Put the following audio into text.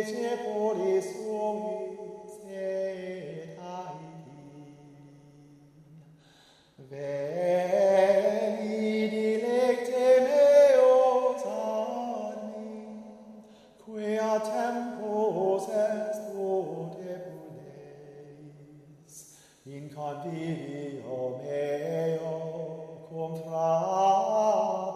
Decepolis suis et Aedi. Veni dilecte meos ad me, quia tempus est ut ebuleis, in convivio meo cum fratres